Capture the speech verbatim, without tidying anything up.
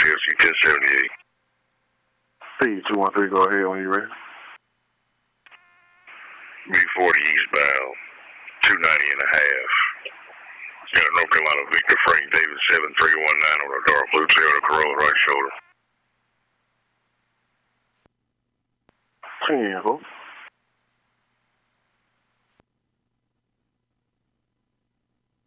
L C ten seventy-eight. Speed two one three, go ahead when you're ready. B forty eastbound, two ninety and a half. Got a North Carolina Victor Frank David seven three one nine on a dark blue Toyota Corolla right shoulder. ten, folks.